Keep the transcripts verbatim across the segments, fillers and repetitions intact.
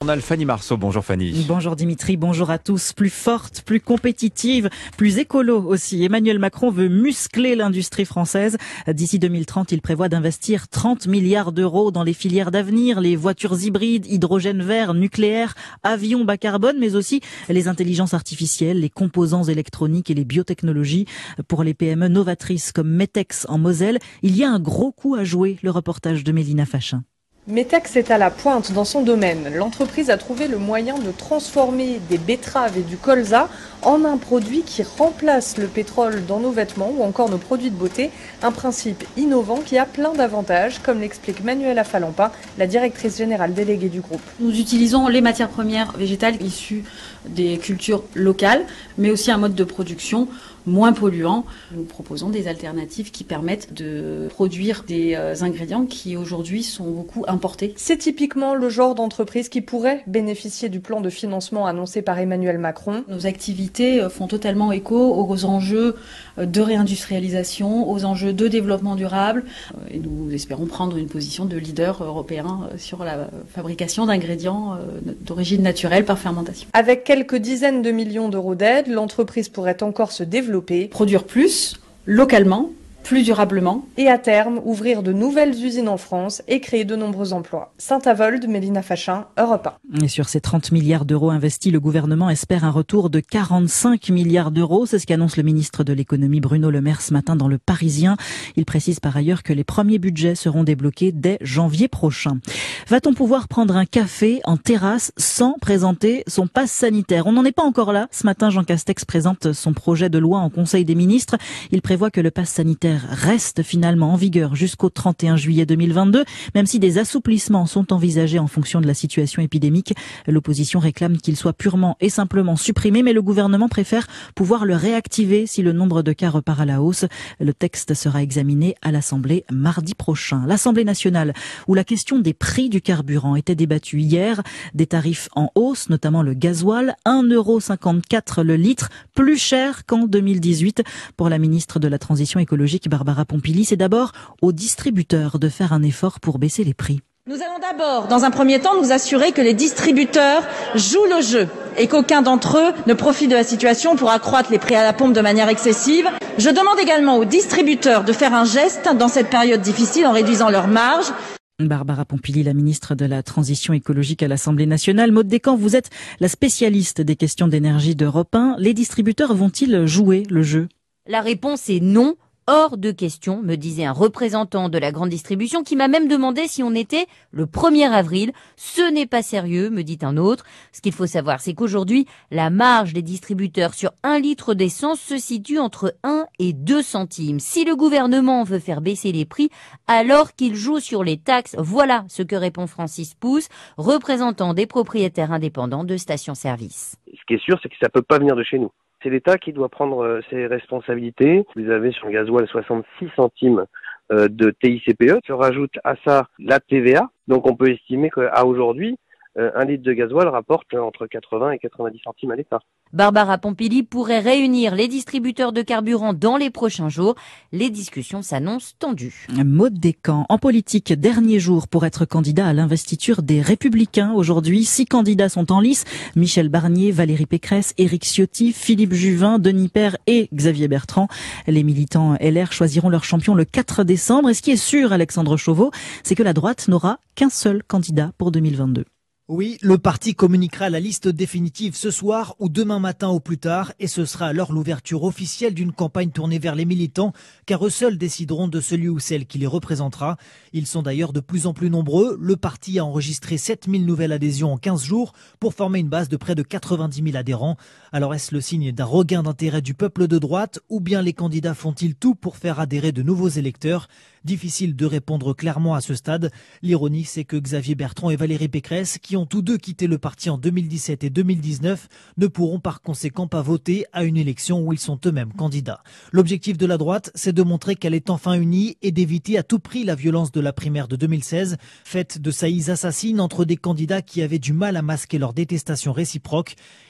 On a le Fanny Marceau. Bonjour Fanny. Bonjour Dimitri, bonjour à tous. Plus forte, plus compétitive, plus écolo aussi. Emmanuel Macron veut muscler l'industrie française. D'ici deux mille trente, il prévoit d'investir trente milliards d'euros dans les filières d'avenir, les voitures hybrides, hydrogène vert, nucléaire, avions bas carbone, mais aussi les intelligences artificielles, les composants électroniques et les biotechnologies. Pour les P M E novatrices comme Metex en Moselle, il y a un gros coup à jouer. Le reportage de Mélina Fachin. Metex est à la pointe dans son domaine. L'entreprise a trouvé le moyen de transformer des betteraves et du colza en un produit qui remplace le pétrole dans nos vêtements ou encore nos produits de beauté. Un principe innovant qui a plein d'avantages, comme l'explique Manuela Falampa, la directrice générale déléguée du groupe. Nous utilisons les matières premières végétales issues des cultures locales, mais aussi un mode de production moins polluant. Nous proposons des alternatives qui permettent de produire des ingrédients qui aujourd'hui sont beaucoup importés. C'est typiquement le genre d'entreprise qui pourrait bénéficier du plan de financement annoncé par Emmanuel Macron. Nos activités font totalement écho aux enjeux de réindustrialisation, aux enjeux de développement durable. Et nous espérons prendre une position de leader européen sur la fabrication d'ingrédients d'origine naturelle par fermentation. Avec quelques dizaines de millions d'euros d'aide, l'entreprise pourrait encore se développer. Produire plus, localement, plus durablement. Et à terme, ouvrir de nouvelles usines en France et créer de nombreux emplois. Saint-Avold, Mélina Fachin, Europe un. Et sur ces trente milliards d'euros investis, le gouvernement espère un retour de quarante-cinq milliards d'euros. C'est ce qu'annonce le ministre de l'économie Bruno Le Maire ce matin dans Le Parisien. Il précise par ailleurs que les premiers budgets seront débloqués dès janvier prochain. Va-t-on pouvoir prendre un café en terrasse sans présenter son passe sanitaire? On n'en est pas encore là. Ce matin, Jean Castex présente son projet de loi en Conseil des ministres. Il prévoit que le passe sanitaire reste finalement en vigueur jusqu'au trente et un juillet deux mille vingt-deux, même si des assouplissements sont envisagés en fonction de la situation épidémique. L'opposition réclame qu'il soit purement et simplement supprimé, mais le gouvernement préfère pouvoir le réactiver si le nombre de cas repart à la hausse. Le texte sera examiné à l'Assemblée mardi prochain. L'Assemblée nationale, où la question des prix du carburant était débattue hier, des tarifs en hausse, notamment le gasoil, un euro cinquante-quatre le litre, plus cher qu'en deux mille dix-huit. Pour la ministre de la Transition écologique, Barbara Pompili, c'est d'abord aux distributeurs de faire un effort pour baisser les prix. Nous allons d'abord, dans un premier temps, nous assurer que les distributeurs jouent le jeu et qu'aucun d'entre eux ne profite de la situation pour accroître les prix à la pompe de manière excessive. Je demande également aux distributeurs de faire un geste dans cette période difficile en réduisant leurs marges. Barbara Pompili, la ministre de la Transition écologique à l'Assemblée nationale. Maude Descamps, vous êtes la spécialiste des questions d'énergie d'Europe un. Les distributeurs vont-ils jouer le jeu? La réponse est non. Hors de question, me disait un représentant de la grande distribution qui m'a même demandé si on était le premier avril. Ce n'est pas sérieux, me dit un autre. Ce qu'il faut savoir, c'est qu'aujourd'hui, la marge des distributeurs sur un litre d'essence se situe entre un et deux centimes. Si le gouvernement veut faire baisser les prix, alors qu'il joue sur les taxes. Voilà ce que répond Francis Pousse, représentant des propriétaires indépendants de stations-service. Ce qui est sûr, c'est que ça peut pas venir de chez nous. C'est l'État qui doit prendre ses responsabilités. Vous avez sur le gasoil soixante-six centimes de T I C P E. Se rajoute à ça la T V A. Donc on peut estimer qu'à aujourd'hui, un litre de gasoil rapporte entre quatre-vingts et quatre-vingt-dix centimes à l'État. Barbara Pompili pourrait réunir les distributeurs de carburant dans les prochains jours. Les discussions s'annoncent tendues. Maude Descamps, en politique, dernier jour pour être candidat à l'investiture des Républicains. Aujourd'hui, six candidats sont en lice. Michel Barnier, Valérie Pécresse, Éric Ciotti, Philippe Juvin, Denis Père et Xavier Bertrand. Les militants L R choisiront leur champion le quatre décembre. Et ce qui est sûr, Alexandre Chauveau, c'est que la droite n'aura qu'un seul candidat pour deux mille vingt-deux. Oui, le parti communiquera la liste définitive ce soir ou demain matin au plus tard et ce sera alors l'ouverture officielle d'une campagne tournée vers les militants car eux seuls décideront de celui ou celle qui les représentera. Ils sont d'ailleurs de plus en plus nombreux. Le parti a enregistré sept mille nouvelles adhésions en quinze jours pour former une base de près de quatre-vingt-dix mille adhérents. Alors est-ce le signe d'un regain d'intérêt du peuple de droite ou bien les candidats font-ils tout pour faire adhérer de nouveaux électeurs? Difficile de répondre clairement à ce stade. L'ironie, c'est que Xavier Bertrand et Valérie Pécresse, qui ont tous deux quitté le parti en deux mille dix-sept et deux mille dix-neuf, ne pourront par conséquent pas voter à une élection où ils sont eux-mêmes candidats. L'objectif de la droite, c'est de montrer qu'elle est enfin unie et d'éviter à tout prix la violence de la primaire de deux mille seize, faite de saillies assassines entre des candidats qui avaient du mal à masquer leur détestation réciproque.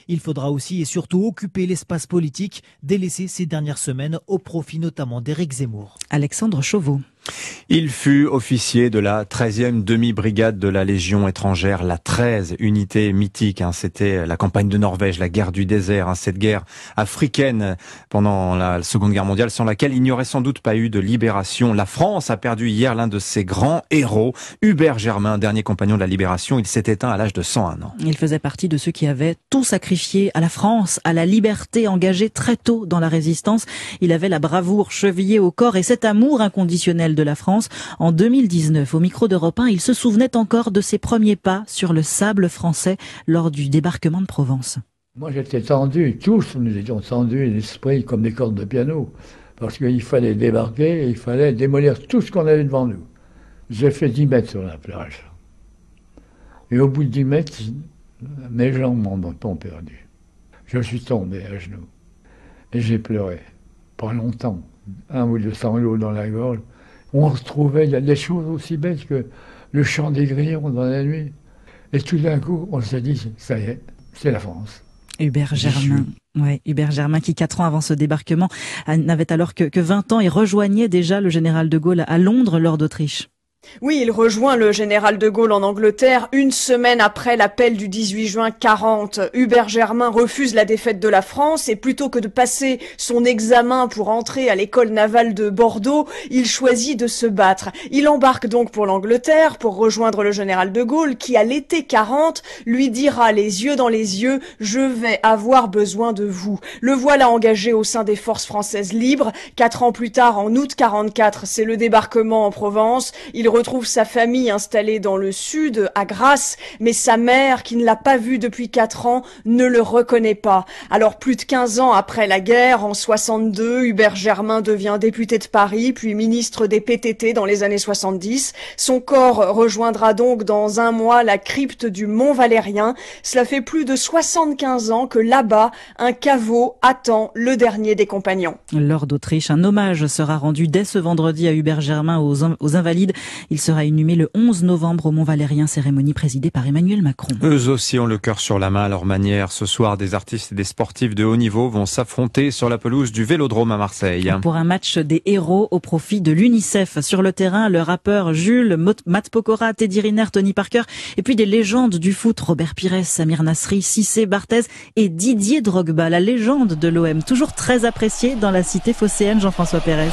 Il faudra aussi et surtout occuper l'espace politique, délaissé ces dernières semaines au profit notamment d'Éric Zemmour. Alexandre Chauveau. Il fut officier de la treizième demi-brigade de la Légion étrangère, la treize, unité mythique. Hein. C'était la campagne de Norvège, la guerre du désert, hein, cette guerre africaine pendant la Seconde Guerre mondiale, sans laquelle il n'y aurait sans doute pas eu de libération. La France a perdu hier l'un de ses grands héros, Hubert Germain, dernier compagnon de la libération. Il s'est éteint à l'âge de cent un ans. Il faisait partie de ceux qui avaient tout sacrifié à la France, à la liberté, engagé très tôt dans la résistance. Il avait la bravoure chevillée au corps et cet amour inconditionnel de la France. En deux mille dix-neuf, au micro d'Europe un, il se souvenait encore de ses premiers pas sur le sable français lors du débarquement de Provence. Moi j'étais tendu, tous nous étions tendus l'esprit comme des cordes de piano, parce qu'il fallait débarquer et il fallait démolir tout ce qu'on avait devant nous. J'ai fait dix mètres sur la plage. Et au bout de dix mètres, mes jambes m'ont perdu. Je suis tombé à genoux. Et j'ai pleuré. Pas longtemps. Un ou deux sanglots dans la gorge. On retrouvait des choses aussi bêtes que le chant des grillons dans la nuit. Et tout d'un coup, on s'est dit, ça y est, c'est la France. Hubert Germain. Ouais, Hubert Germain qui, quatre ans avant ce débarquement, n'avait alors que, que vingt ans et rejoignait déjà le général de Gaulle à Londres lors d'Autriche. Oui, il rejoint le général de Gaulle en Angleterre une semaine après l'appel du dix-huit juin quarante. Hubert Germain refuse la défaite de la France et plutôt que de passer son examen pour entrer à l'école navale de Bordeaux, il choisit de se battre. Il embarque donc pour l'Angleterre pour rejoindre le général de Gaulle qui, à l'été quarante, lui dira les yeux dans les yeux « Je vais avoir besoin de vous ». Le voilà engagé au sein des forces françaises libres. Quatre ans plus tard, en août quarante-quatre, c'est le débarquement en Provence. Il retrouve sa famille installée dans le sud, à Grasse, mais sa mère, qui ne l'a pas vu depuis quatre ans, ne le reconnaît pas. Alors plus de quinze ans après la guerre, en soixante-deux, Hubert Germain devient député de Paris, puis ministre des P T T dans les années soixante-dix. Son corps rejoindra donc dans un mois la crypte du Mont Valérien. Cela fait plus de soixante-quinze ans que là-bas, un caveau attend le dernier des compagnons. Lors d'Autriche, un hommage sera rendu dès ce vendredi à Hubert Germain aux, aux Invalides. Il sera inhumé le onze novembre au Mont Valérien, cérémonie présidée par Emmanuel Macron. Eux aussi ont le cœur sur la main à leur manière. Ce soir, des artistes et des sportifs de haut niveau vont s'affronter sur la pelouse du Vélodrome à Marseille. Pour un match des héros au profit de l'UNICEF. Sur le terrain, le rappeur Jules, Matt Pokora, Teddy Riner, Tony Parker, et puis des légendes du foot, Robert Pires, Samir Nasri, Cissé, Barthez et Didier Drogba, la légende de l'O M, toujours très apprécié dans la cité phocéenne. Jean-François Pérez.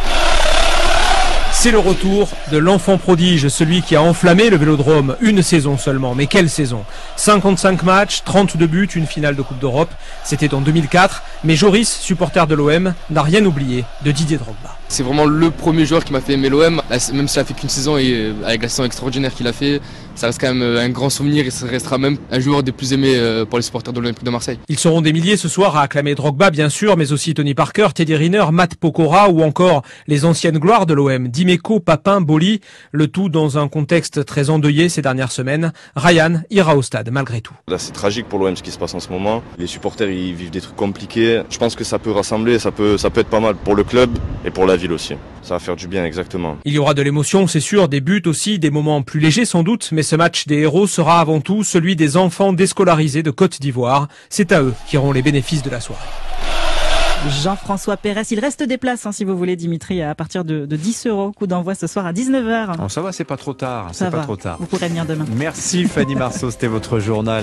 C'est le retour de l'enfant prodige, celui qui a enflammé le Vélodrome une saison seulement. Mais quelle saison! cinquante-cinq matchs, trente-deux buts, une finale de Coupe d'Europe. C'était en deux mille quatre. Mais Joris, supporter de l'O M, n'a rien oublié de Didier Drogba. C'est vraiment le premier joueur qui m'a fait aimer l'O M. Même si ça a fait qu'une saison et avec la saison extraordinaire qu'il a fait, ça reste quand même un grand souvenir et ça restera même un joueur des plus aimés pour les supporters de l'Olympique de Marseille. Ils seront des milliers ce soir à acclamer Drogba, bien sûr, mais aussi Tony Parker, Teddy Riner, Matt Pokora ou encore les anciennes gloires de l'O M, Dimeco, Papin, Boli. Le tout dans un contexte très endeuillé ces dernières semaines. Ryan ira au stade malgré tout. Là, c'est tragique pour l'O M ce qui se passe en ce moment. Les supporters, ils vivent des trucs compliqués. Je pense que ça peut rassembler, ça peut, ça peut être pas mal pour le club et pour la ville aussi. Ça va faire du bien, exactement. Il y aura de l'émotion, c'est sûr, des buts aussi, des moments plus légers sans doute, mais ce match des héros sera avant tout celui des enfants déscolarisés de Côte d'Ivoire. C'est à eux qui auront les bénéfices de la soirée. Jean-François Pérez, il reste des places hein, si vous voulez, Dimitri, à partir de, de dix euros. Coup d'envoi ce soir à dix-neuf heures. Oh, ça va, c'est pas trop tard. Ça C'est va. pas trop tard. Vous pourrez venir demain. Merci Fanny Marceau, c'était votre journal.